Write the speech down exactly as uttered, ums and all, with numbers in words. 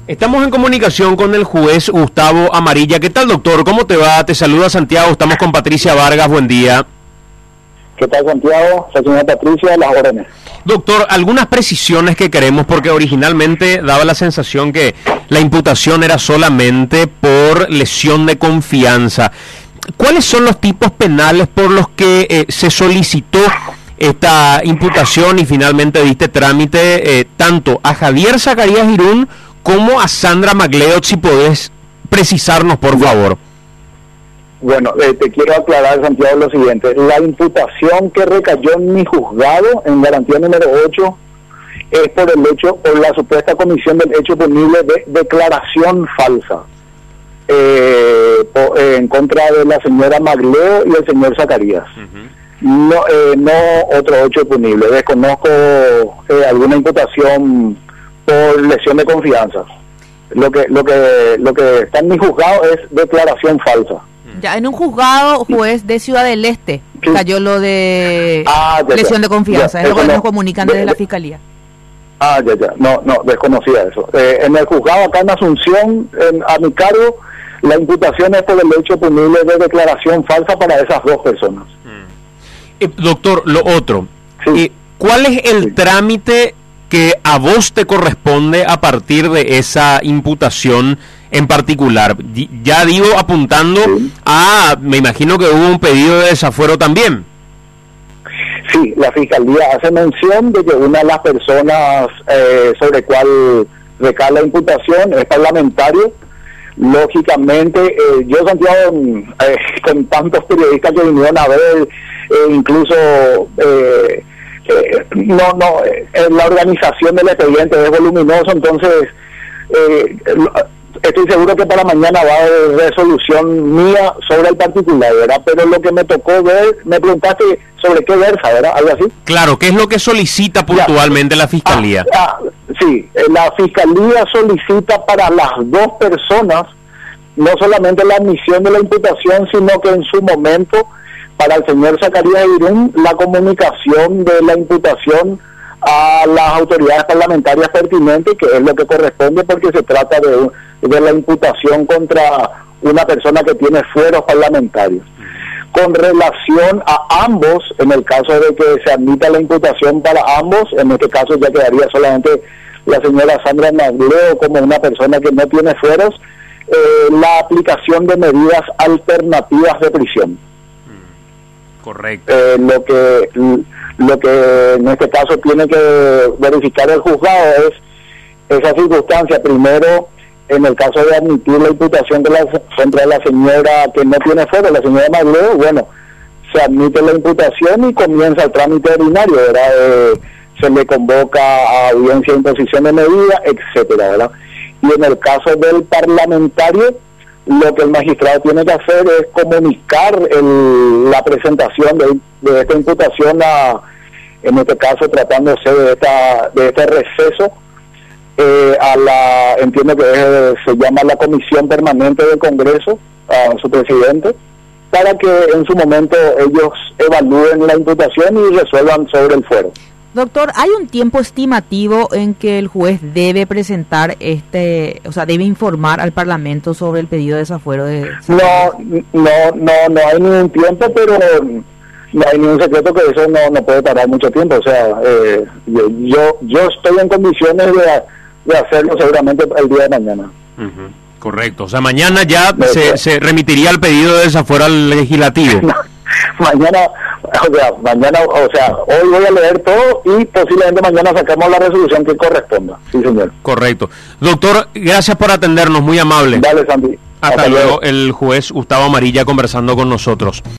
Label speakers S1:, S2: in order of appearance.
S1: Estamos en comunicación con el juez Gustavo Amarilla. ¿Qué tal, doctor? ¿Cómo te va? Te saluda Santiago. Estamos con Patricia Vargas. Buen día.
S2: ¿Qué tal, Santiago? Soy señora Patricia, las órdenes.
S1: Doctor, algunas precisiones que queremos, porque originalmente daba la sensación que la imputación era solamente por lesión de confianza. ¿Cuáles son los tipos penales por los que eh, se solicitó esta imputación y finalmente diste trámite eh, tanto a Javier Zacarías Irún como a Sandra Magleot? Si podés precisarnos, por favor.
S2: Bueno, eh, te quiero aclarar, Santiago, lo siguiente. La imputación que recayó en mi juzgado, en garantía número ocho, es por el hecho, por la supuesta comisión del hecho punible de declaración falsa eh, po, eh, en contra de la señora Magleo y el señor Zacarías. Uh-huh. No, eh, no otro hecho punible. Desconozco eh, alguna imputación por lesión de confianza. Lo que, lo que, lo que está en mi juzgado es declaración falsa.
S3: Ya en un juzgado, juez de Ciudad del Este, sí, cayó lo de ah, ya, lesión ya, de confianza, ya, es lo que no, nos comunican desde de, la Fiscalía.
S2: Ah, ya, ya, no, no, desconocía eso. Eh, en el juzgado acá en Asunción, en, a mi cargo, la imputación es por el hecho punible de declaración falsa para esas dos personas.
S1: Mm. Eh, doctor, lo otro, sí. eh, ¿cuál es el sí. trámite que a vos te corresponde a partir de esa imputación en particular? Ya digo, apuntando sí. a, me imagino que hubo un pedido de desafuero también.
S2: Sí, la Fiscalía hace mención de que una de las personas eh, sobre cual recae la imputación es parlamentario. Lógicamente, eh, yo, Santiago, eh, con tantos periodistas que vinieron a ver, eh, incluso... Eh, Eh, no, no, eh, la organización del expediente es voluminoso, entonces eh, estoy seguro que para mañana va a haber resolución mía sobre el particular, ¿verdad? Pero lo que me tocó ver, me preguntaste sobre qué versa, ¿verdad? Algo así.
S1: Claro, ¿qué es lo que solicita puntualmente ya. la Fiscalía?
S2: Ah, ah, sí, la Fiscalía solicita para las dos personas no solamente la admisión de la imputación, sino que en su momento... para el señor Zacarías Irún, la comunicación de la imputación a las autoridades parlamentarias pertinentes, que es lo que corresponde porque se trata de, de la imputación contra una persona que tiene fueros parlamentarios. Con relación a ambos, en el caso de que se admita la imputación para ambos, en este caso ya quedaría solamente la señora Sandra Magleo como una persona que no tiene fueros, eh, la aplicación de medidas alternativas de prisión.
S1: Correcto.
S2: Eh, lo que lo que en este caso tiene que verificar el juzgado es esa circunstancia. Primero, en el caso de admitir la imputación de la, contra la señora que no tiene fuero, la señora Magleo, bueno, se admite la imputación y comienza el trámite ordinario, ¿verdad? Eh, se le convoca a audiencia de imposición de medida, etcétera, ¿verdad? Y en el caso del parlamentario, lo que el magistrado tiene que hacer es comunicar el, la presentación de, de esta imputación a, en este caso tratándose de esta de este receso, eh, a la, entiendo que es, se llama la Comisión Permanente del Congreso, a su presidente, para que en su momento ellos evalúen la imputación y resuelvan sobre el fuero.
S3: Doctor, ¿hay un tiempo estimativo en que el juez debe presentar este, o sea, debe informar al Parlamento sobre el pedido de desafuero de...
S2: No, no, no, no hay ningún tiempo, pero no hay ningún secreto que eso no, no puede tardar mucho tiempo. O sea, eh, yo yo estoy en condiciones de, de hacerlo seguramente el día de mañana.
S1: Uh-huh. Correcto, o sea, mañana ya se, se remitiría el pedido de desafuero al legislativo.
S2: No, mañana... O sea, mañana, o sea, hoy voy a leer todo y posiblemente mañana sacamos la resolución que corresponda. Sí, señor.
S1: Correcto. Doctor, gracias por atendernos, muy amable.
S2: Dale, Sandy.
S1: Hasta, Hasta luego, luego, el juez Gustavo Amarilla conversando con nosotros.